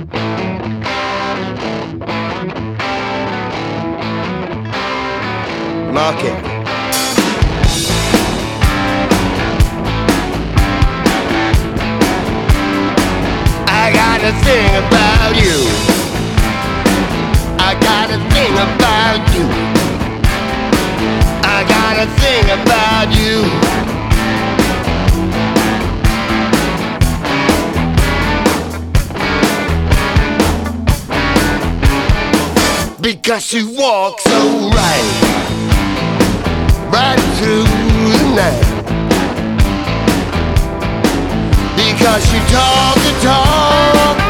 Market. I got a thing about you. I got a thing about you. I got a thing about you. Because you walk so right, right through the night. Because you talk the talk